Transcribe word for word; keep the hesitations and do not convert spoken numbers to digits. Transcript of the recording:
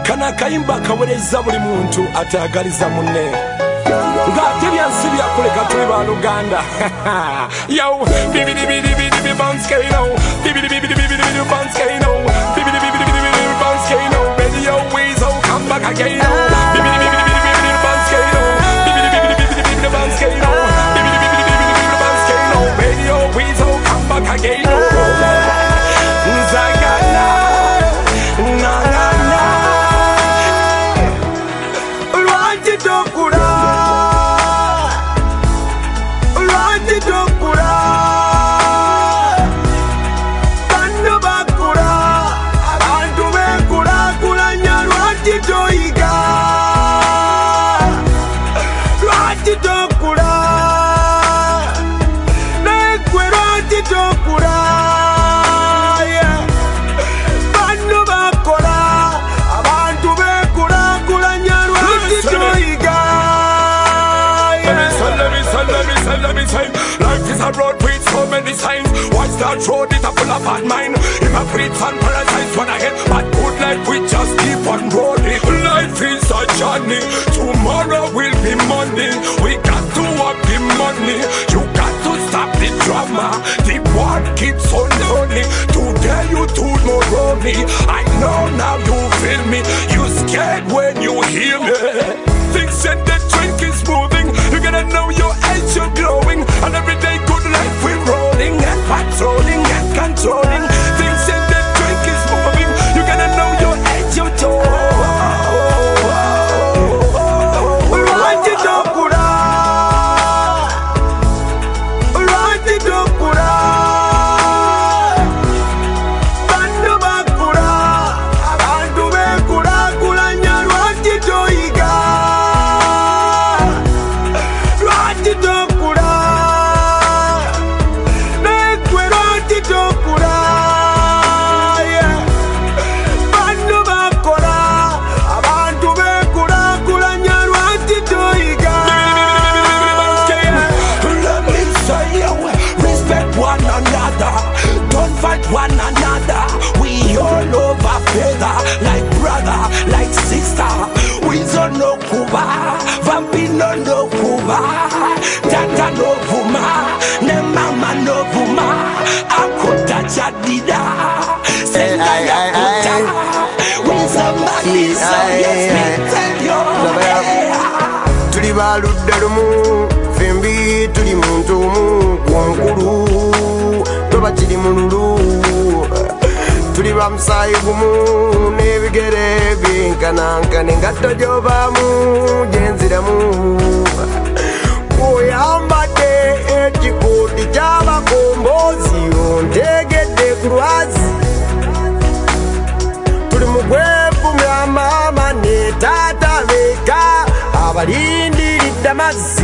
kana kayimba kawereza buli muntu atagaliza munne ngate byansi byakuleka tuli ba Luganda yo bibidi bidi bidi bounce kino bibidi bidi bidi bidi bounce kino bibidi bidi bidi bidi bounce kino radio weasel come back again bibidi bidi bidi bidi bounce kino bibidi bidi bidi bidi bounce kino bibidi bidi bidi bidi bounce kino radio weasel come back again Zagana na na na Lwanti dokura Lwanti dokura Bando bakura Abantu bekura kulanya lwanti toyiga Lwanti dokura Nekwe lwanti dokura Life is a road with so many signs. Watch that road, it's a full of bad mind. Hypocrites and parasites wanna get but good life, we just keep on rolling. Life is a journey, tomorrow will be Monday. We got to work the money. You got to stop the drama. The war keeps on running. Today you do no running. I know now you feel me. You scared when you hear me. Things said the drink is moving. You gotta know your age you're growing. And every day good life we're rolling and patrolling and controlling. Things said the drink is moving. You gotta know your age you're growing. Right it up, Kura. Right it up, Kura. Bandu bakura. Bandu bekura kulanya right it oiga. One another, we all over feather, like brother, like sister. We don't know Cuba, Vampino no Cuba, Tata no Vuma, ne mama no Vuma, Akota Jadida, Sendaya Kota, we somebody so yes me tell you. Tuliba ludarumu, Fembi tulimuntumu, Wankuru, Toba Chilimulu. Tuli bamsayi gumu nebigere binkanankane ngato jobamu genziramu kuyambadde ekikundi ky'abakombozi ontegedde ku lwazi tuli mu gwevumya maama ne taata beeka abalindiridde amazzi